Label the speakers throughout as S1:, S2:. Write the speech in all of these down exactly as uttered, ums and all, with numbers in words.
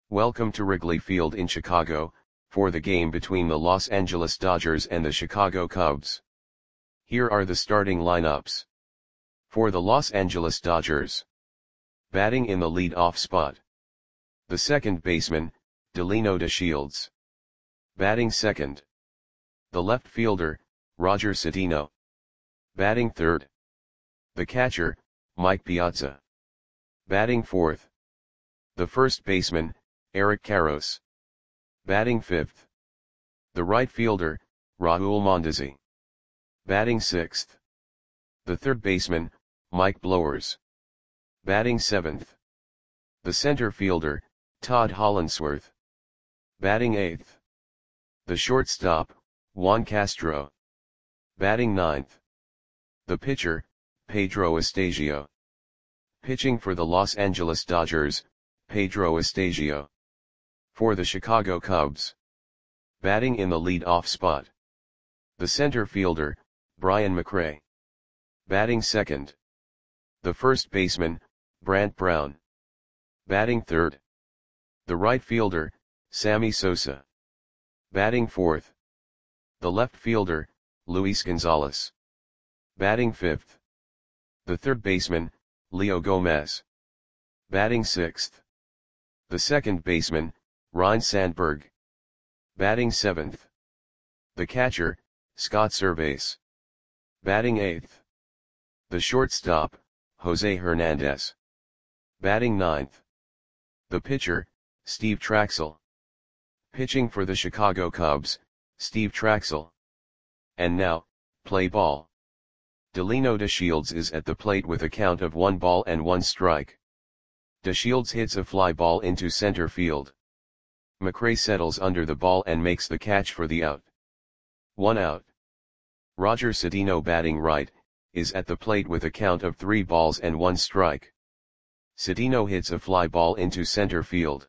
S1: Welcome to Wrigley Field in Chicago, for the game between the Los Angeles Dodgers and the Chicago Cubs. Here are the starting lineups. For the Los Angeles Dodgers. Batting in the lead-off spot. The second baseman, Delino DeShields. Batting second. The left fielder, Roger Cedeno. Batting third. The catcher, Mike Piazza. Batting fourth. The first baseman, Eric Karros. Batting fifth. The right fielder, Raul Mondesi. Batting sixth. The third baseman, Mike Blowers. Batting seventh. The center fielder, Todd Hollandsworth. Batting eighth. The shortstop, Juan Castro. Batting ninth. The pitcher, Pedro Estasio. Pitching for the Los Angeles Dodgers, Pedro Estasio. For the Chicago Cubs. Batting in the lead-off spot. The center fielder, Brian McRae. Batting second. The first baseman, Brant Brown. Batting third. The right fielder, Sammy Sosa. Batting fourth. The left fielder, Luis Gonzalez. Batting fifth. The third baseman, Leo Gomez. Batting sixth. The second baseman, Ryne Sandberg. Batting seventh. The catcher, Scott Servais. Batting eighth. The shortstop, Jose Hernandez. Batting ninth. The pitcher, Steve Trachsel. Pitching for the Chicago Cubs, Steve Trachsel. And now, play ball. Delino DeShields is at the plate with a count of one ball and one strike. DeShields hits a fly ball into center field. McRae settles under the ball and makes the catch for the out. One out. Roger Cedeno, batting right, is at the plate with a count of three balls and one strike. Cedeno hits a fly ball into center field.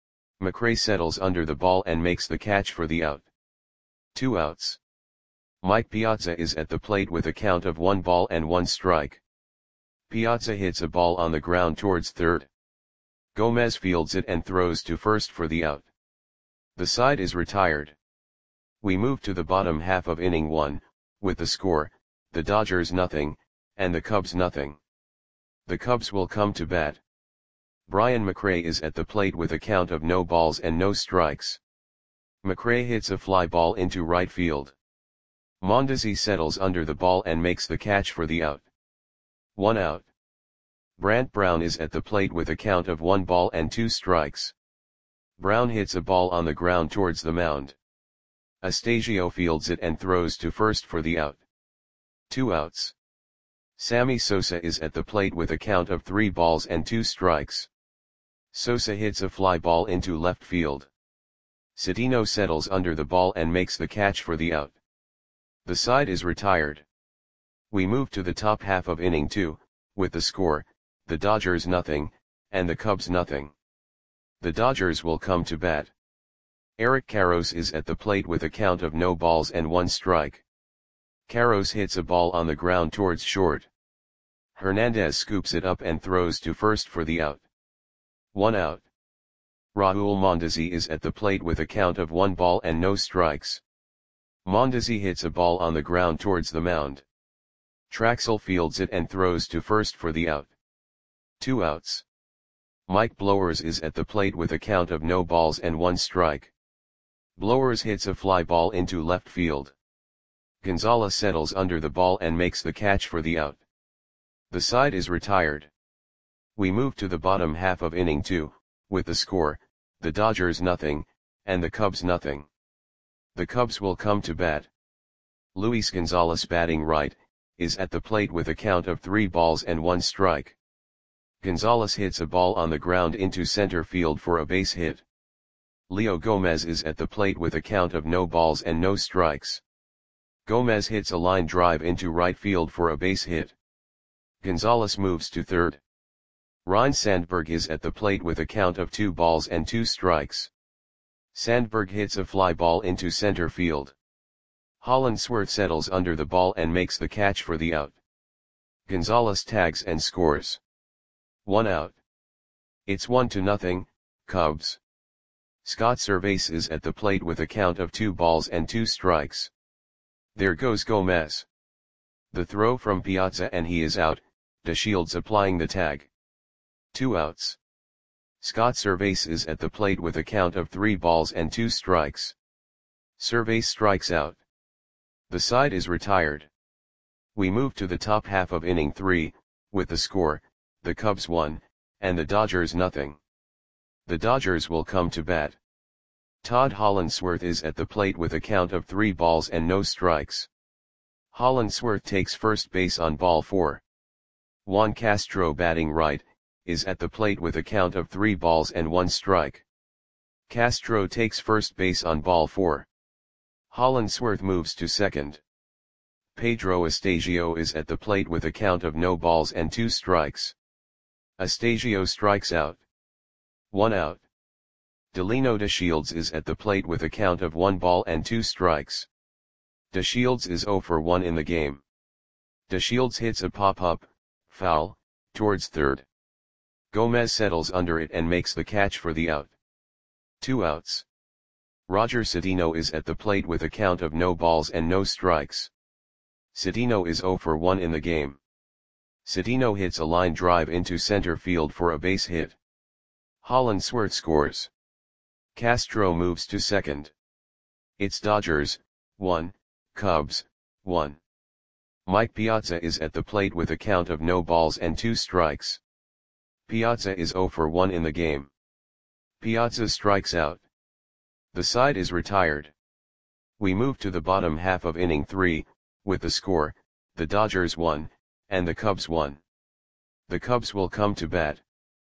S1: McRae settles under the ball and makes the catch for the out. Two outs. Mike Piazza is at the plate with a count of one ball and one strike. Piazza hits a ball on the ground towards third. Gomez fields it and throws to first for the out. The side is retired. We move to the bottom half of inning one, with the score, the Dodgers nothing, and the Cubs nothing. The Cubs will come to bat. Brian McRae is at the plate with a count of no balls and no strikes. McRae hits a fly ball into right field. Mondesi settles under the ball and makes the catch for the out. One out. Brant Brown is at the plate with a count of one ball and two strikes. Brown hits a ball on the ground towards the mound. Estasio fields it and throws to first for the out. Two outs. Sammy Sosa is at the plate with a count of three balls and two strikes. Sosa hits a fly ball into left field. Cedeno settles under the ball and makes the catch for the out. The side is retired. We move to the top half of inning two, with the score, the Dodgers nothing, and the Cubs nothing. The Dodgers will come to bat. Eric Karros is at the plate with a count of no balls and one strike. Karros hits a ball on the ground towards short. Hernandez scoops it up and throws to first for the out. One out. Raul Mondesi is at the plate with a count of one ball and no strikes. Mondesi hits a ball on the ground towards the mound. Trachsel fields it and throws to first for the out. Two outs. Mike Blowers is at the plate with a count of no balls and one strike. Blowers hits a fly ball into left field. Gonzalez settles under the ball and makes the catch for the out. The side is retired. We move to the bottom half of inning two, with the score, the Dodgers nothing, and the Cubs nothing. The Cubs will come to bat. Luis Gonzalez, batting right, is at the plate with a count of three balls and one strike. Gonzalez hits a ball on the ground into center field for a base hit. Leo Gomez is at the plate with a count of no balls and no strikes. Gomez hits a line drive into right field for a base hit. Gonzalez moves to third. Ryne Sandberg is at the plate with a count of two balls and two strikes. Sandberg hits a fly ball into center field. Hollandsworth settles under the ball and makes the catch for the out. Gonzalez tags and scores. One out. It's one to nothing, Cubs. Scott Servais is at the plate with a count of two balls and two strikes. There goes Gomez. The throw from Piazza and he is out, DeShields applying the tag. Two outs. Scott Servais is at the plate with a count of three balls and two strikes. Servais strikes out. The side is retired. We move to the top half of inning three, with the score, the Cubs one, and the Dodgers nothing. The Dodgers will come to bat. Todd Hollandsworth is at the plate with a count of three balls and no strikes. Hollandsworth takes first base on ball four. Juan Castro, batting right, is at the plate with a count of three balls and one strike. Castro takes first base on ball four. Hollandsworth moves to second. Pedro Astasio is at the plate with a count of no balls and two strikes. Astasio strikes out. One out. Delino DeShields is at the plate with a count of one ball and two strikes. DeShields is zero for one in the game. DeShields hits a pop-up, foul, towards third. Gomez settles under it and makes the catch for the out. Two outs. Roger Cedeno is at the plate with a count of no balls and no strikes. Cedeno is zero for one in the game. Cedeno hits a line drive into center field for a base hit. Hollandsworth scores. Castro moves to second. It's Dodgers, one, Cubs, one. Mike Piazza is at the plate with a count of no balls and two strikes. Piazza is zero for one in the game. Piazza strikes out. The side is retired. We move to the bottom half of inning three, with the score, the Dodgers one, and the Cubs one. The Cubs will come to bat.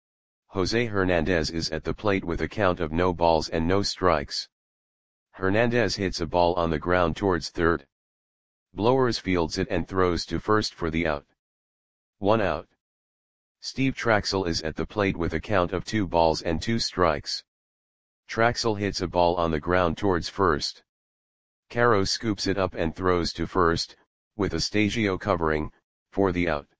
S1: Jose Hernandez is at the plate with a count of no balls and no strikes. Hernandez hits a ball on the ground towards third. Blowers fields it and throws to first for the out. One out. Steve Traxel is at the plate with a count of two balls and two strikes. Traxel hits a ball on the ground towards first. Caro scoops it up and throws to first, with Astasio covering, for the out.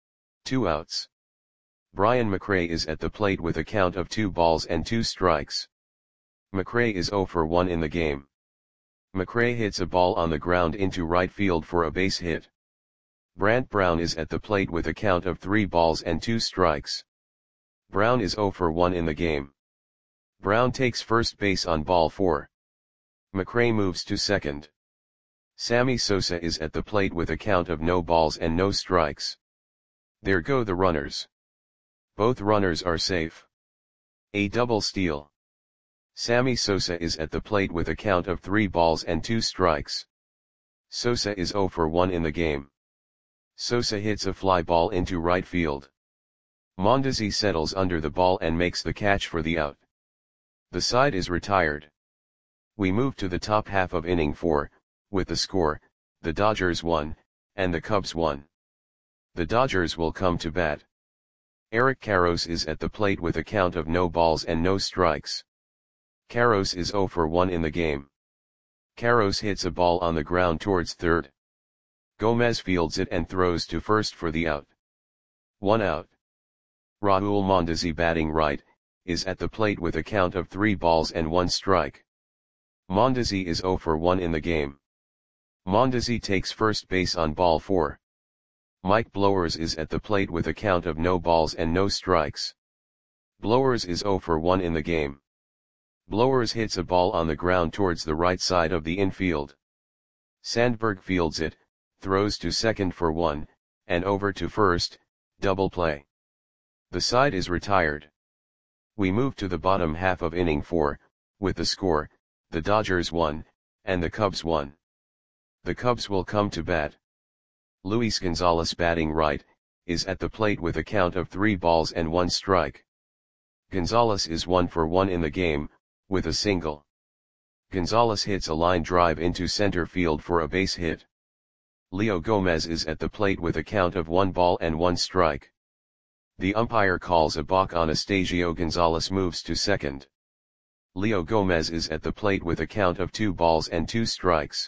S1: Two outs. Brian McRae is at the plate with a count of two balls and two strikes. McRae is zero for one in the game. McRae hits a ball on the ground into right field for a base hit. Brant Brown is at the plate with a count of three balls and two strikes. Brown is zero for one in the game. Brown takes first base on ball four. McRae moves to second. Sammy Sosa is at the plate with a count of no balls and no strikes. There go the runners. Both runners are safe. A double steal. Sammy Sosa is at the plate with a count of three balls and two strikes. Sosa is zero for one in the game. Sosa hits a fly ball into right field. Mondesi settles under the ball and makes the catch for the out. The side is retired. We move to the top half of inning four, with the score, the Dodgers one, and the Cubs one. The Dodgers will come to bat. Eric Karros is at the plate with a count of no balls and no strikes. Karros is zero for one in the game. Karros hits a ball on the ground towards third. Gomez fields it and throws to first for the out. One out. Raul Mondesi, batting right, is at the plate with a count of three balls and one strike. Mondesi is zero for one in the game. Mondesi takes first base on ball four. Mike Blowers is at the plate with a count of no balls and no strikes. Blowers is zero for one in the game. Blowers hits a ball on the ground towards the right side of the infield. Sandberg fields it, throws to second for one, and over to first, double play. The side is retired. We move to the bottom half of inning four, with the score, the Dodgers one, and the Cubs one. The Cubs will come to bat. Luis Gonzalez, batting right, is at the plate with a count of three balls and one strike. Gonzalez is one for one in the game, with a single. Gonzalez hits a line drive into center field for a base hit. Leo Gomez is at the plate with a count of one ball and one strike. The umpire calls a balk on Astasio. Gonzalez moves to second. Leo Gomez is at the plate with a count of two balls and two strikes.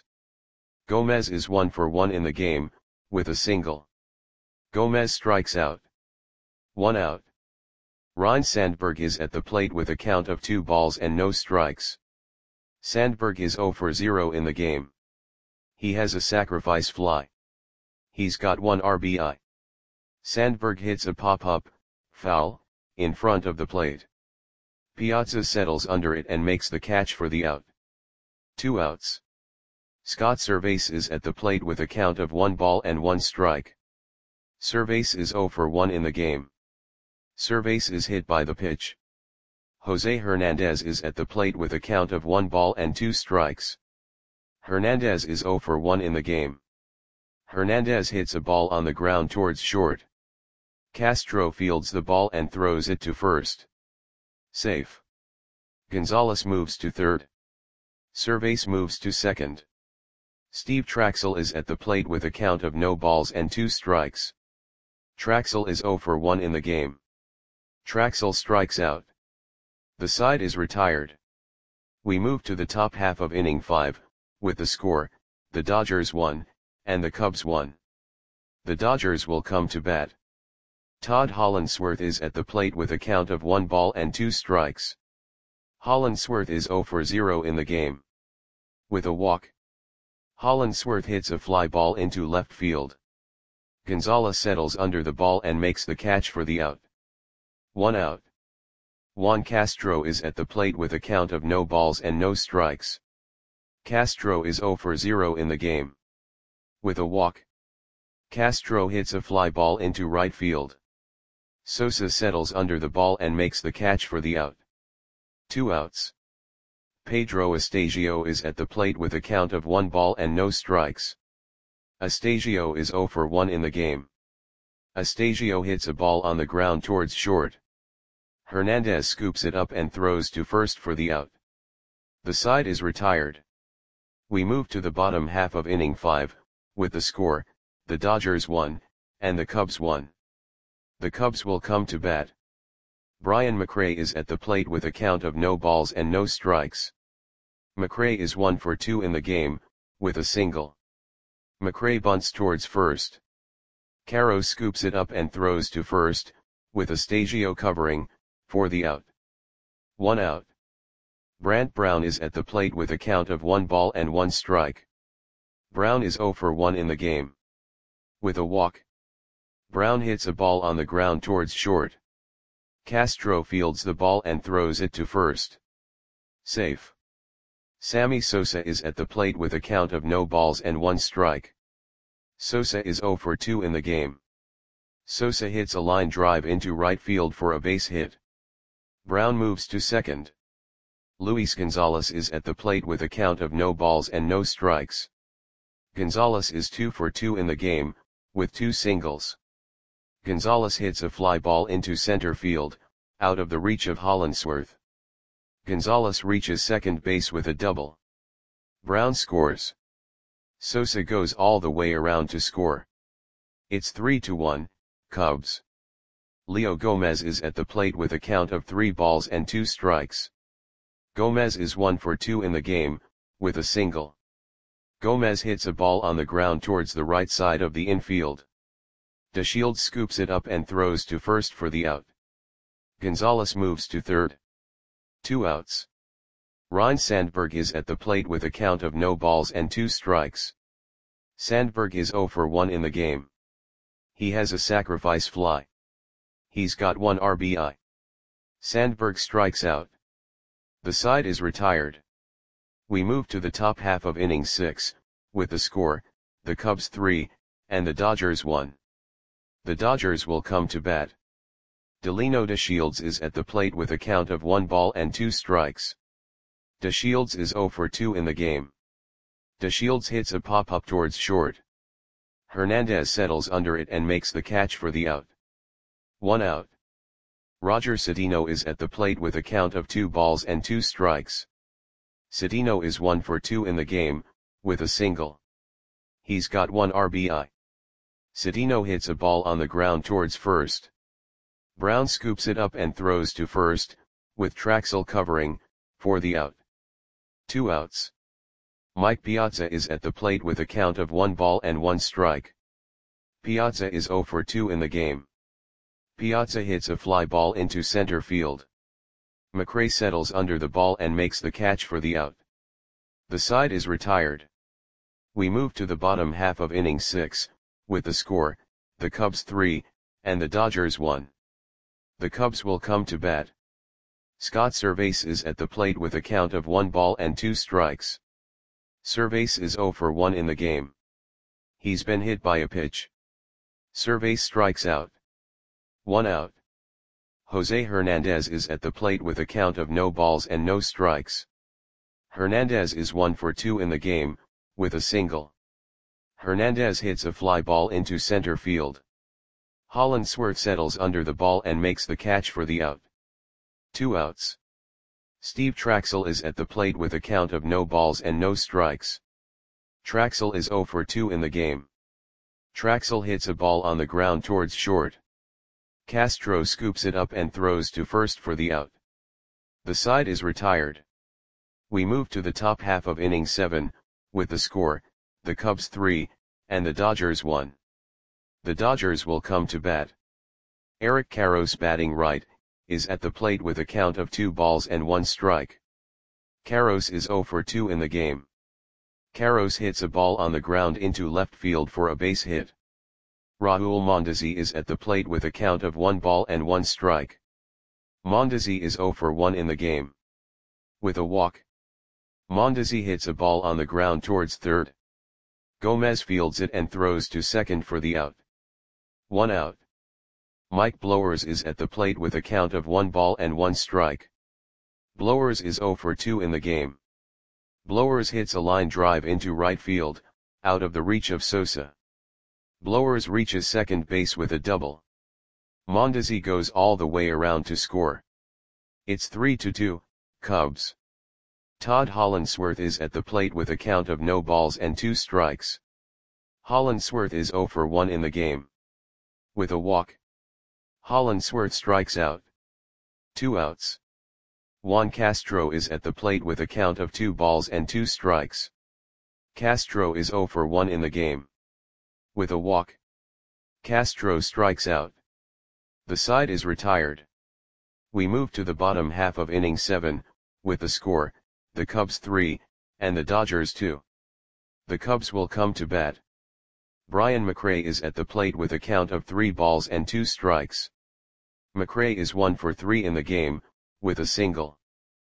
S1: Gomez is one for one in the game, with a single. Gomez strikes out. One out. Ryne Sandberg is at the plate with a count of two balls and no strikes. Sandberg is zero for zero in the game. He has a sacrifice fly. He's got one R B I. Sandberg hits a pop-up, foul, in front of the plate. Piazza settles under it and makes the catch for the out. Two outs. Scott Servais is at the plate with a count of one ball and one strike. Servais is zero for one in the game. Servais is hit by the pitch. Jose Hernandez is at the plate with a count of one ball and two strikes. Hernandez is zero for one in the game. Hernandez hits a ball on the ground towards short. Castro fields the ball and throws it to first. Safe. Gonzalez moves to third. Servais moves to second. Steve Traxel is at the plate with a count of no balls and two strikes. Traxel is zero for one in the game. Traxel strikes out. The side is retired. We move to the top half of inning five, with the score, the Dodgers won, and the Cubs won. The Dodgers will come to bat. Todd Hollandsworth is at the plate with a count of one ball and two strikes. Hollandsworth is zero for zero in the game. With a walk, Hollandsworth hits a fly ball into left field. Gonzalez settles under the ball and makes the catch for the out. One out. Juan Castro is at the plate with a count of no balls and no strikes. Castro is zero for zero in the game. With a walk, Castro hits a fly ball into right field. Sosa settles under the ball and makes the catch for the out. Two outs. Pedro Astasio is at the plate with a count of one ball and no strikes. Astasio is zero for one in the game. Astasio hits a ball on the ground towards short. Hernandez scoops it up and throws to first for the out. The side is retired. We move to the bottom half of inning five, with the score, the Dodgers won, and the Cubs won. The Cubs will come to bat. Brian McRae is at the plate with a count of no balls and no strikes. McRae is one for two in the game, with a single. McRae bunts towards first. Caro scoops it up and throws to first, with Astasio covering, for the out. One out. Brant Brown is at the plate with a count of one ball and one strike. Brown is zero for one in the game. With a walk, Brown hits a ball on the ground towards short. Castro fields the ball and throws it to first. Safe. Sammy Sosa is at the plate with a count of no balls and one strike. Sosa is zero for two in the game. Sosa hits a line drive into right field for a base hit. Brown moves to second. Luis Gonzalez is at the plate with a count of no balls and no strikes. Gonzalez is two for two in the game, with two singles. Gonzalez hits a fly ball into center field, out of the reach of Hollandsworth. Gonzalez reaches second base with a double. Brown scores. Sosa goes all the way around to score. It's three to one, Cubs. Leo Gomez is at the plate with a count of three balls and two strikes. Gomez is one for two in the game, with a single. Gomez hits a ball on the ground towards the right side of the infield. DeShields scoops it up and throws to first for the out. Gonzalez moves to third. Two outs. Ryne Sandberg is at the plate with a count of no balls and two strikes. Sandberg is zero for one in the game. He has a sacrifice fly. He's got one R B I. Sandberg strikes out. The side is retired. We move to the top half of inning six, with the score, the Cubs three, and the Dodgers one. The Dodgers will come to bat. Delino DeShields is at the plate with a count of one ball and two strikes. DeShields is zero for two in the game. DeShields hits a pop-up towards short. Hernandez settles under it and makes the catch for the out. One out. Roger Cedeno is at the plate with a count of two balls and two strikes. Cedeno is one for two in the game, with a single. He's got one R B I. Cedeno hits a ball on the ground towards first. Brown scoops it up and throws to first, with Traxel covering, for the out. Two outs. Mike Piazza is at the plate with a count of one ball and one strike. Piazza is zero for two in the game. Piazza hits a fly ball into center field. McRae settles under the ball and makes the catch for the out. The side is retired. We move to the bottom half of inning six, with the score, the Cubs three, and the Dodgers one. The Cubs will come to bat. Scott Servais is at the plate with a count of one ball and two strikes. Servais is zero for one in the game. He's been hit by a pitch. Servais strikes out. One out. Jose Hernandez is at the plate with a count of no balls and no strikes. Hernandez is one for two in the game, with a single. Hernandez hits a fly ball into center field. Hollandsworth settles under the ball and makes the catch for the out. Two outs. Steve Traxel is at the plate with a count of no balls and no strikes. Traxel is zero for two in the game. Traxel hits a ball on the ground towards short. Castro scoops it up and throws to first for the out. The side is retired. We move to the top half of inning seven, with the score, the Cubs three, and the Dodgers one. The Dodgers will come to bat. Eric Karros, batting right, is at the plate with a count of two balls and one strike. Karros is zero for two in the game. Karros hits a ball on the ground into left field for a base hit. Raul Mondesi is at the plate with a count of one ball and one strike. Mondesi is zero for one in the game. With a walk. Mondesi hits a ball on the ground towards third. Gomez fields it and throws to second for the out. One out. Mike Blowers is at the plate with a count of one ball and one strike. Blowers is zero for two in the game. Blowers hits a line drive into right field, out of the reach of Sosa. Blowers reaches second base with a double. Mondesi goes all the way around to score. It's three to two, Cubs. Todd Hollandsworth is at the plate with a count of no balls and two strikes. Hollandsworth is zero for one in the game. With a walk. Hollandsworth strikes out. Two outs. Juan Castro is at the plate with a count of two balls and two strikes. Castro is zero for one in the game. With a walk. Castro strikes out. The side is retired. We move to the bottom half of inning seven, with the score, the Cubs three, and the Dodgers two. The Cubs will come to bat. Brian McRae is at the plate with a count of three balls and two strikes. McRae is one for three in the game, with a single.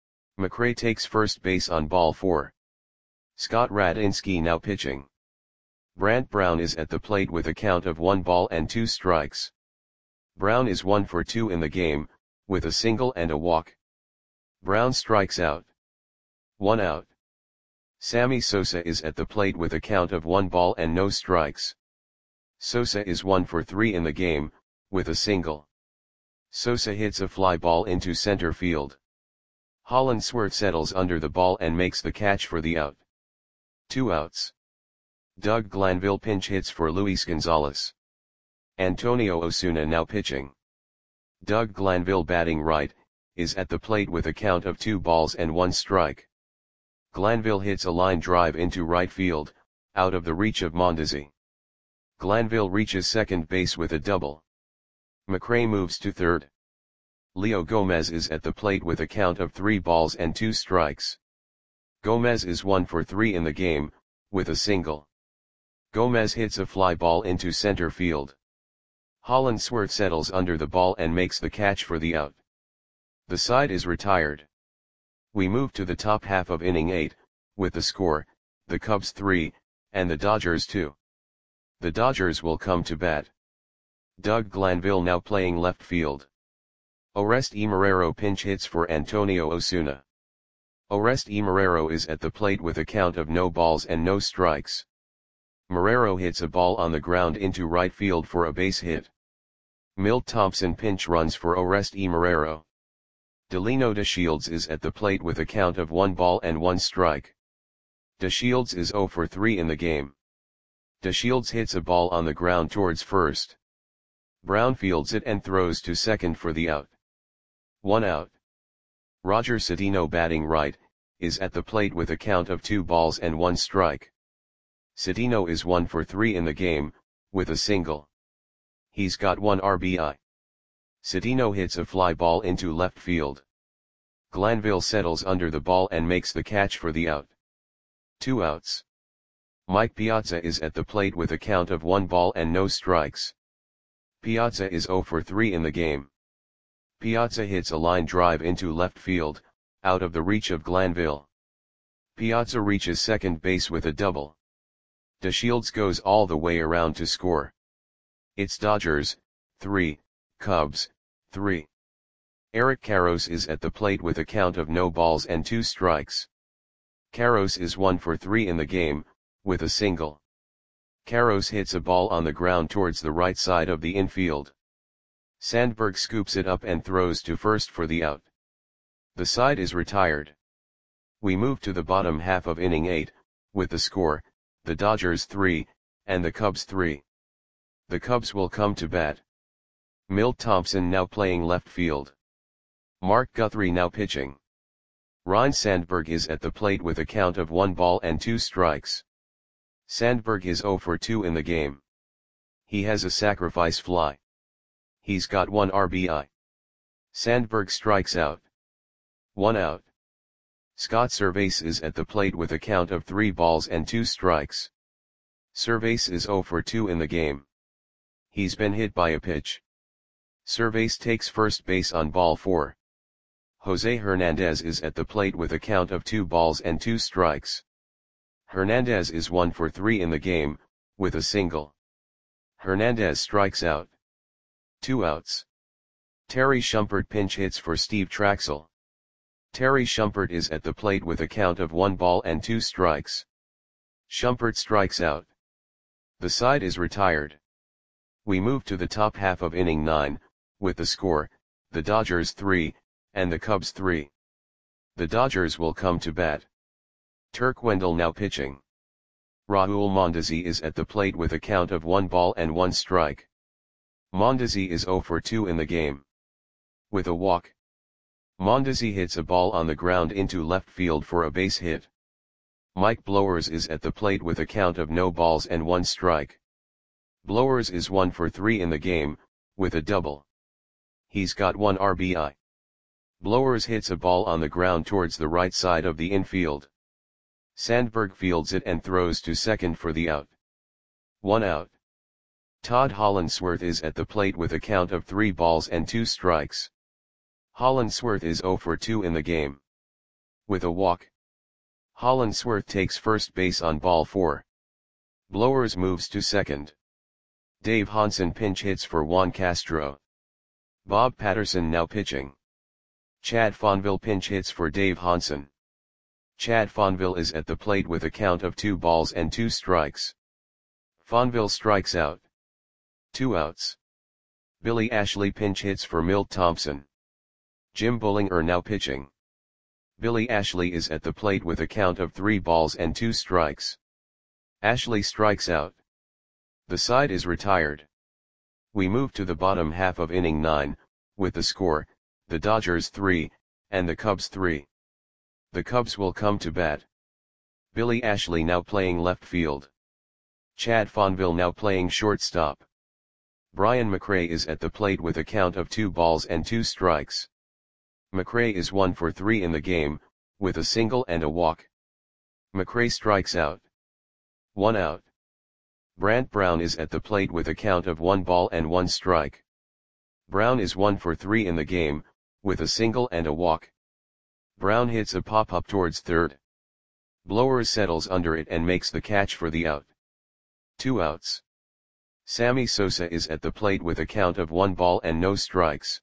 S1: McRae takes first base on ball four. Scott Radinsky now pitching. Brant Brown is at the plate with a count of one ball and two strikes. Brown is one for two in the game, with a single and a walk. Brown strikes out. One out. Sammy Sosa is at the plate with a count of one ball and no strikes. Sosa is one for three in the game, with a single. Sosa hits a fly ball into center field. Hollandsworth settles under the ball and makes the catch for the out. Two outs. Doug Glanville pinch hits for Luis Gonzalez. Antonio Osuna now pitching. Doug Glanville, batting right, is at the plate with a count of two balls and one strike. Glanville hits a line drive into right field, out of the reach of Mondesi. Glanville reaches second base with a double. McRae moves to third. Leo Gomez is at the plate with a count of three balls and two strikes. Gomez is one for three in the game, with a single. Gomez hits a fly ball into center field. Hollandsworth settles under the ball and makes the catch for the out. The side is retired. We move to the top half of inning eight, with the score, the Cubs three, and the Dodgers two. The Dodgers will come to bat. Doug Glanville now playing left field. Oreste Marrero pinch hits for Antonio Osuna. Oreste Marrero is at the plate with a count of no balls and no strikes. Marrero hits a ball on the ground into right field for a base hit. Milt Thompson pinch runs for Oreste Marrero. Delino DeShields is at the plate with a count of one ball and one strike. DeShields is zero for three in the game. DeShields hits a ball on the ground towards first. Brown fields it and throws to second for the out. One out. Roger Cedeno, batting right, is at the plate with a count of two balls and one strike. Cedeno is one for three in the game, with a single. He's got one R B I. Citino hits a fly ball into left field. Glanville settles under the ball and makes the catch for the out. Two outs. Mike Piazza is at the plate with a count of one ball and no strikes. Piazza is oh for three in the game. Piazza hits a line drive into left field, out of the reach of Glanville. Piazza reaches second base with a double. DeShields goes all the way around to score. It's Dodgers, three, Cubs, three. Eric Karros is at the plate with a count of no balls and two strikes. Karros is one for three in the game, with a single. Karros hits a ball on the ground towards the right side of the infield. Sandberg scoops it up and throws to first for the out. The side is retired. We move to the bottom half of inning eight, with the score, the Dodgers three, and the Cubs three. The Cubs will come to bat. Milt Thompson now playing left field. Mark Guthrie now pitching. Ryne Sandberg is at the plate with a count of one ball and two strikes. Sandberg is oh for two in the game. He has a sacrifice fly. He's got one R B I. Sandberg strikes out. One out. Scott Servais is at the plate with a count of three balls and two strikes. Servais is oh for two in the game. He's been hit by a pitch. Servais takes first base on ball four. Jose Hernandez is at the plate with a count of two balls and two strikes. Hernandez is one for three in the game, with a single. Hernandez strikes out. Two outs. Terry Shumpert pinch hits for Steve Traxel. Terry Shumpert is at the plate with a count of one ball and two strikes. Shumpert strikes out. The side is retired. We move to the top half of inning nine, with the score, the Dodgers three, and the Cubs three. The Dodgers will come to bat. Turk Wendell now pitching. Raul Mondesi is at the plate with a count of one ball and one strike. Mondesi is oh for two in the game. With a walk. Mondesi hits a ball on the ground into left field for a base hit. Mike Blowers is at the plate with a count of no balls and one strike. Blowers is one for three in the game, with a double. He's got one R B I. Blowers hits a ball on the ground towards the right side of the infield. Sandberg fields it and throws to second for the out. One out. Todd Hollandsworth is at the plate with a count of three balls and two strikes. Hollandsworth is oh for two in the game. With a walk. Hollandsworth takes first base on ball four. Blowers moves to second. Dave Hansen pinch hits for Juan Castro. Bob Patterson now pitching. Chad Fonville pinch hits for Dave Hansen. Chad Fonville is at the plate with a count of two balls and two strikes. Fonville strikes out. Two outs. Billy Ashley pinch hits for Milt Thompson. Jim Bullinger now pitching. Billy Ashley is at the plate with a count of three balls and two strikes. Ashley strikes out. The side is retired. We move to the bottom half of inning nine, with the score, the Dodgers three, and the Cubs three. The Cubs will come to bat. Billy Ashley now playing left field. Chad Fonville now playing shortstop. Brian McRae is at the plate with a count of two balls and two strikes. McRae is one for three in the game, with a single and a walk. McRae strikes out. One out. Brant Brown is at the plate with a count of one ball and one strike. Brown is one for three in the game, with a single and a walk. Brown hits a pop-up towards third. Blowers settles under it and makes the catch for the out. Two outs. Sammy Sosa is at the plate with a count of one ball and no strikes.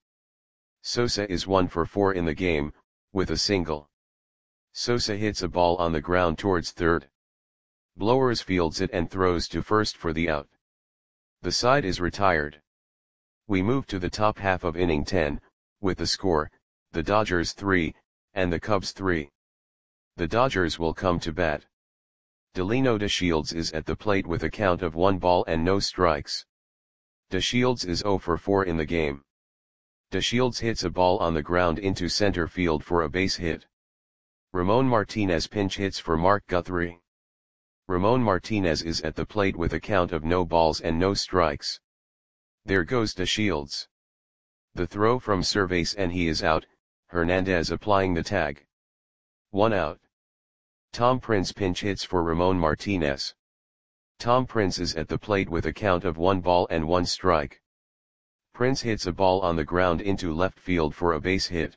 S1: Sosa is one for four in the game, with a single. Sosa hits a ball on the ground towards third. Blowers fields it and throws to first for the out. The side is retired. We move to the top half of inning ten, with the score, the Dodgers three, and the Cubs three. The Dodgers will come to bat. Delino DeShields is at the plate with a count of one ball and no strikes. DeShields is oh for four in the game. DeShields hits a ball on the ground into center field for a base hit. Ramon Martinez pinch hits for Mark Guthrie. Ramon Martinez is at the plate with a count of no balls and no strikes. There goes DeShields. The throw from Cervais and he is out, Hernandez applying the tag. One out. Tom Prince pinch hits for Ramon Martinez. Tom Prince is at the plate with a count of one ball and one strike. Prince hits a ball on the ground into left field for a base hit.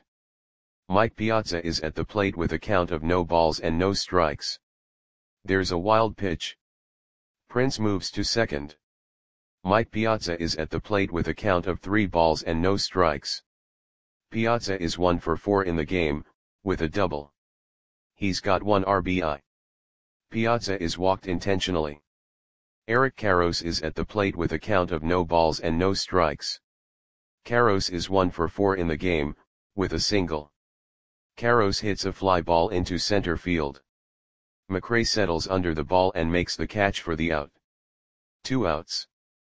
S1: Mike Piazza is at the plate with a count of no balls and no strikes. There's a wild pitch. Prince moves to second. Mike Piazza is at the plate with a count of three balls and no strikes. Piazza is one for four in the game, with a double. He's got one R B I. Piazza is walked intentionally. Eric Karros is at the plate with a count of no balls and no strikes. Karros is one for four in the game, with a single. Karros hits a fly ball into center field. McRae settles under the ball and makes the catch for the out. Two outs.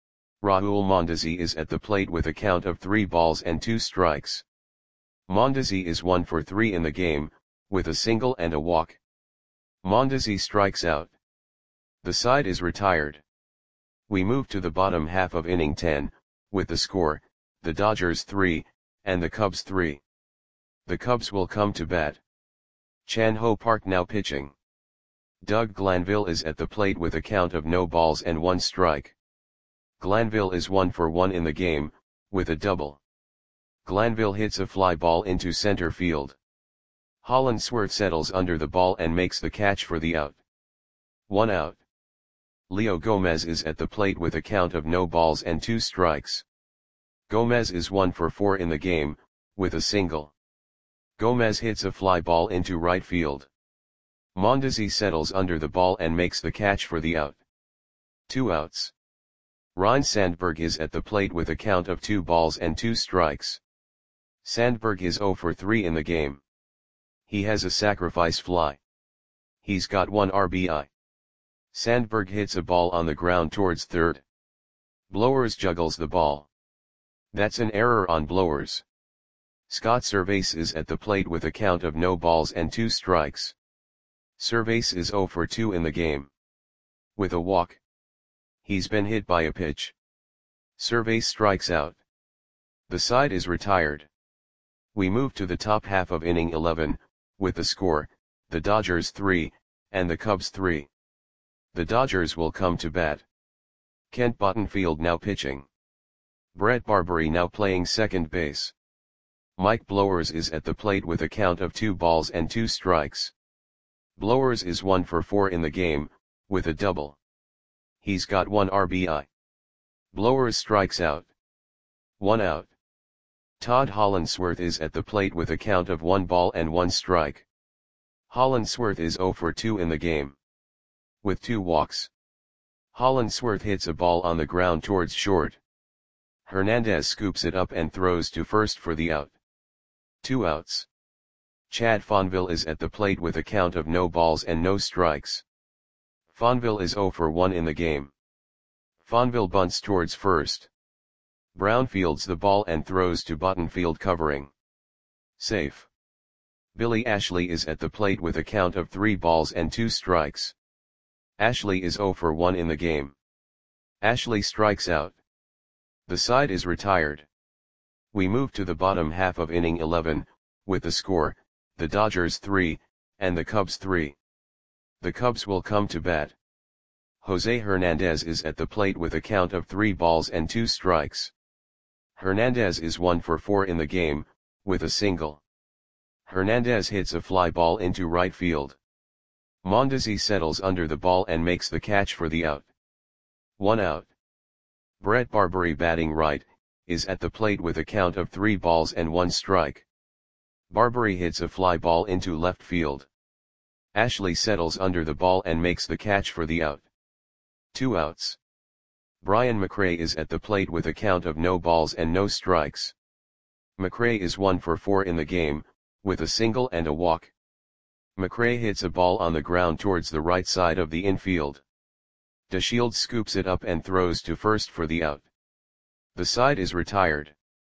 S1: Raul Mondesi is at the plate with a count of three balls and two strikes. Mondesi is one for three in the game, with a single and a walk. Mondesi strikes out. The side is retired. We move to the bottom half of inning ten, with the score, the Dodgers three, and the Cubs three. The Cubs will come to bat. Chan Ho Park now pitching. Doug Glanville is at the plate with a count of no balls and one strike. Glanville is one for one in the game, with a double. Glanville hits a fly ball into center field. Hollandsworth settles under the ball and makes the catch for the out. One out. Leo Gomez is at the plate with a count of no balls and two strikes. Gomez is one for four in the game, with a single. Gomez hits a fly ball into right field. Mondesi settles under the ball and makes the catch for the out. Two outs. Ryne Sandberg is at the plate with a count of two balls and two strikes. Sandberg is zero for three in the game. He has a sacrifice fly. He's got one R B I. Sandberg hits a ball on the ground towards third. Blowers juggles the ball. That's an error on Blowers. Scott Cervais is at the plate with a count of no balls and two strikes. Cervais is zero for two in the game. With a walk. He's been hit by a pitch. Cervais strikes out. The side is retired. We move to the top half of inning eleven, with the score, the Dodgers three, and the Cubs three. The Dodgers will come to bat. Kent Bottenfield now pitching. Brett Barbary now playing second base. Mike Blowers is at the plate with a count of two balls and two strikes. Blowers is one for four in the game, with a double. He's got one R B I. Blowers strikes out. One out. Todd Hollandsworth is at the plate with a count of one ball and one strike. Hollandsworth is zero for two in the game. With two walks. Hollandsworth hits a ball on the ground towards short. Hernandez scoops it up and throws to first for the out. Two outs. Chad Fonville is at the plate with a count of no balls and no strikes. Fonville is zero for one in the game. Fonville bunts towards first. Brown fields the ball and throws to Bottenfield covering. Safe. Billy Ashley is at the plate with a count of three balls and two strikes. Ashley is zero for one in the game. Ashley strikes out. The side is retired. We move to the bottom half of inning eleven, with the score, the Dodgers three, and the Cubs three. The Cubs will come to bat. Jose Hernandez is at the plate with a count of three balls and two strikes. Hernandez is one for four in the game, with a single. Hernandez hits a fly ball into right field. Mondesi settles under the ball and makes the catch for the out. One out. Brett Barbary batting right, is at the plate with a count of three balls and one strike. Barbary hits a fly ball into left field. Ashley settles under the ball and makes the catch for the out. Two outs. Brian McRae is at the plate with a count of no balls and no strikes. McRae is one for four in the game, with a single and a walk. McRae hits a ball on the ground towards the right side of the infield. DeShields scoops it up and throws to first for the out. The side is retired.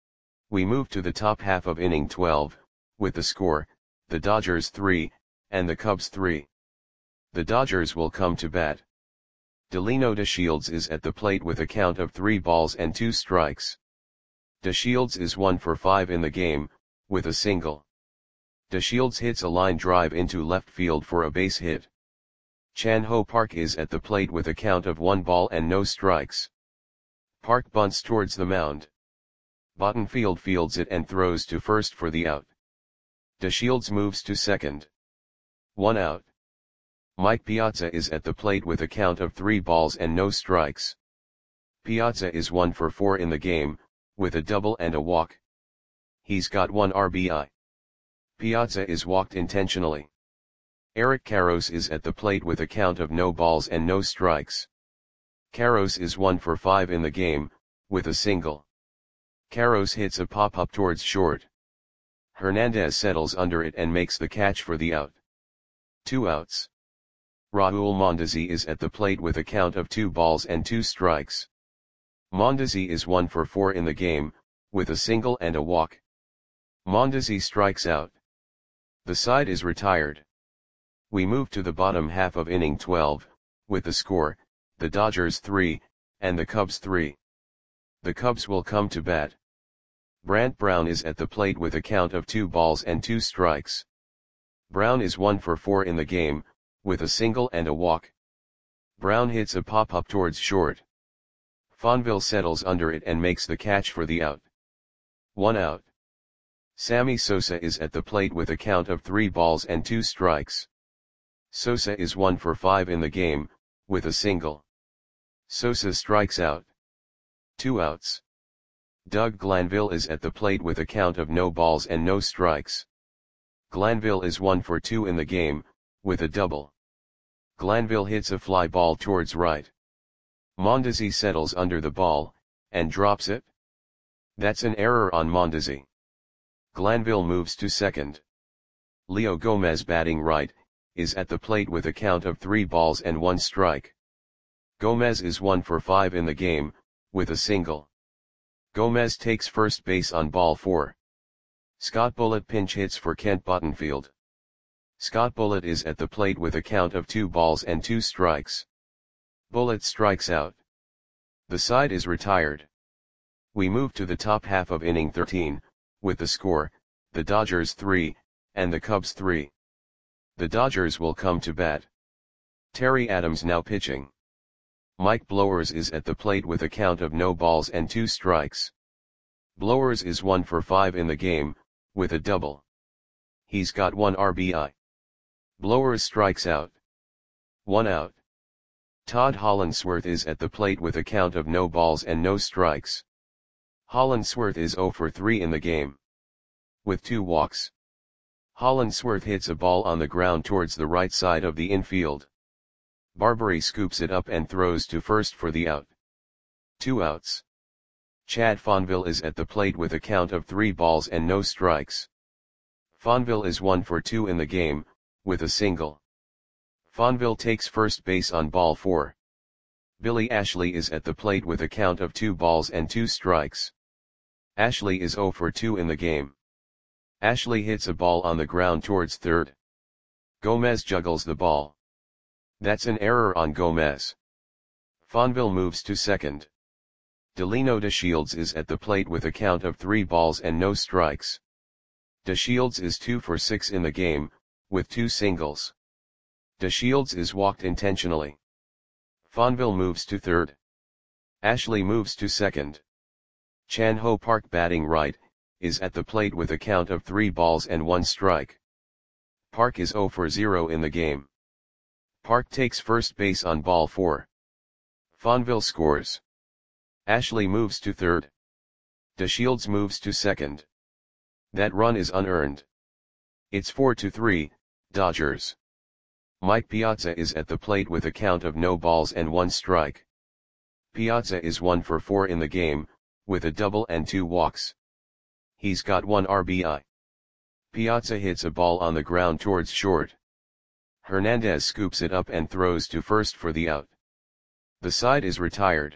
S1: We move to the top half of inning twelve, with the score, the Dodgers three, and the Cubs three. The Dodgers will come to bat. Delino DeShields is at the plate with a count of three balls and two strikes. DeShields is one for five in the game, with a single. DeShields hits a line drive into left field for a base hit. Chan Ho Park is at the plate with a count of one ball and no strikes. Park bunts towards the mound. Bottenfield fields it and throws to first for the out. DeShields moves to second. One out. Mike Piazza is at the plate with a count of three balls and no strikes. Piazza is one for four in the game, with a double and a walk. He's got one R B I. Piazza is walked intentionally. Eric Karros is at the plate with a count of no balls and no strikes. Karros is one for five in the game, with a single. Karros hits a pop-up towards short. Hernandez settles under it and makes the catch for the out. Two outs. Raul Mondesi is at the plate with a count of two balls and two strikes. Mondesi is one for four in the game, with a single and a walk. Mondesi strikes out. The side is retired. We move to the bottom half of inning twelve, with the score, the Dodgers three, and the Cubs three. The Cubs will come to bat. Brant Brown is at the plate with a count of two balls and two strikes. Brown is one for four in the game, with a single and a walk. Brown hits a pop-up towards short. Fonville settles under it and makes the catch for the out. One out. Sammy Sosa is at the plate with a count of three balls and two strikes. Sosa is one for five in the game, with a single. Sosa strikes out. Two outs. Doug Glanville is at the plate with a count of no balls and no strikes. Glanville is one for two in the game, with a double. Glanville hits a fly ball towards right. Mondesi settles under the ball, and drops it. That's an error on Mondesi. Glanville moves to second. Leo Gomez, batting right, is at the plate with a count of three balls and one strike. Gomez is one for five in the game, with a single. Gomez takes first base on ball four. Scott Bullitt pinch hits for Kent Bottenfield. Scott Bullitt is at the plate with a count of two balls and two strikes. Bullitt strikes out. The side is retired. We move to the top half of inning thirteen, with the score, the Dodgers three, and the Cubs three. The Dodgers will come to bat. Terry Adams now pitching. Mike Blowers is at the plate with a count of no balls and two strikes. Blowers is one for five in the game, with a double. He's got one R B I. Blowers strikes out. One out. Todd Hollandsworth is at the plate with a count of no balls and no strikes. Hollandsworth is zero for three in the game, with two walks. Hollandsworth hits a ball on the ground towards the right side of the infield. Barbary scoops it up and throws to first for the out. Two outs. Chad Fonville is at the plate with a count of three balls and no strikes. Fonville is one for two in the game, with a single. Fonville takes first base on ball four. Billy Ashley is at the plate with a count of two balls and two strikes. Ashley is zero for two in the game. Ashley hits a ball on the ground towards third. Gomez juggles the ball. That's an error on Gomez. Fonville moves to second. Delino DeShields is at the plate with a count of three balls and no strikes. DeShields is two for six in the game, with two singles. DeShields is walked intentionally. Fonville moves to third. Ashley moves to second. Chan Ho Park, batting right, is at the plate with a count of three balls and one strike. Park is zero for zero in the game. Park takes first base on ball four. Fonville scores. Ashley moves to third. DeShields moves to second. That run is unearned. It's four to three, Dodgers. Mike Piazza is at the plate with a count of no balls and one strike. Piazza is one for four in the game, with a double and two walks. He's got one R B I. Piazza hits a ball on the ground towards short. Hernandez scoops it up and throws to first for the out. The side is retired.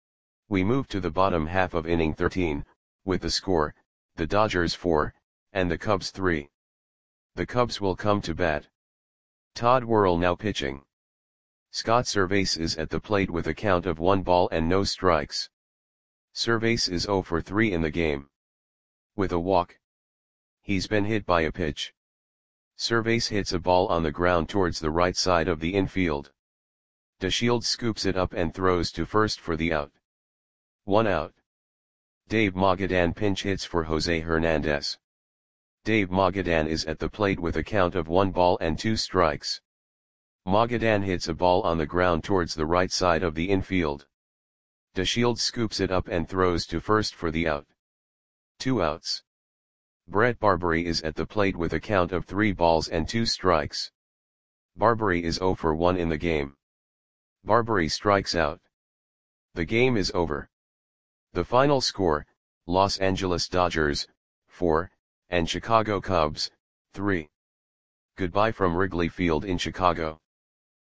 S1: We move to the bottom half of inning thirteen, with the score, the Dodgers four, and the Cubs three. The Cubs will come to bat. Todd Worrell now pitching. Scott Servais is at the plate with a count of one ball and no strikes. Servais is zero for three in the game. With a walk. He's been hit by a pitch. Servais hits a ball on the ground towards the right side of the infield. DeShields scoops it up and throws to first for the out. One out. Dave Magadan pinch hits for Jose Hernandez. Dave Magadan is at the plate with a count of one ball and two strikes. Magadan hits a ball on the ground towards the right side of the infield. DeShields scoops it up and throws to first for the out. Two outs. Brett Barbary is at the plate with a count of three balls and two strikes. Barbary is zero for one in the game. Barbary strikes out. The game is over. The final score, Los Angeles Dodgers, four, and Chicago Cubs, three. Goodbye from Wrigley Field in Chicago.